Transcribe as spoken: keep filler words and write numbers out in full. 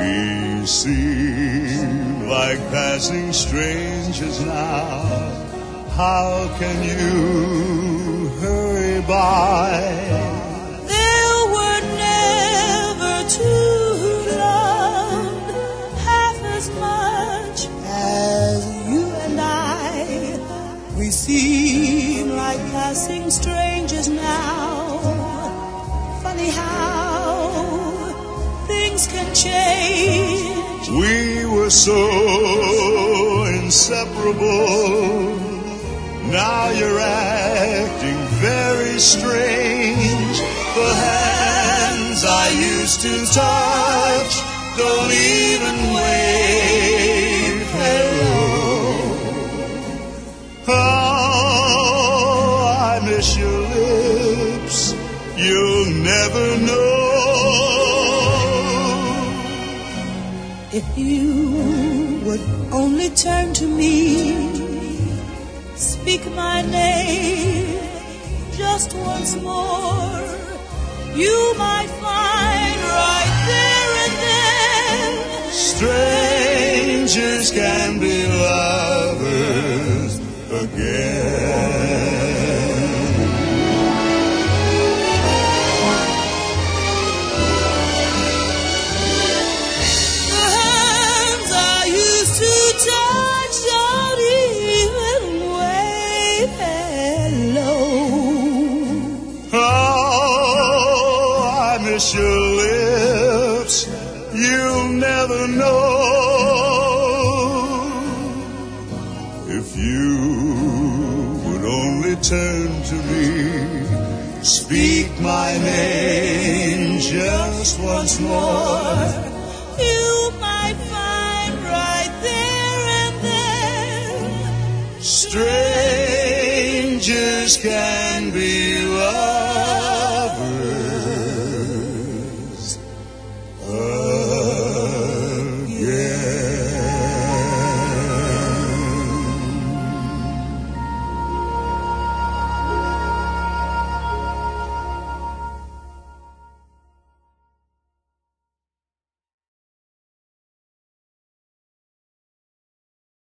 We seem like passing strangers now. How can you hurry by? There were never two loved half as much as you and I. We seem like passing strangers now. Funny how things can change. We were so inseparable. Now you're acting very strange. The hands I used to touch don't even wave hello. Oh, I miss your lips. You'll never know. If you would only turn to me, speak my name just once more, you might find right there and then strangers can be lovers again. Touch don't even wave hello. Oh, I miss your lips. You'll never know. If you would only turn to me, speak my name just once more, you might find right there and then strangers can be loved.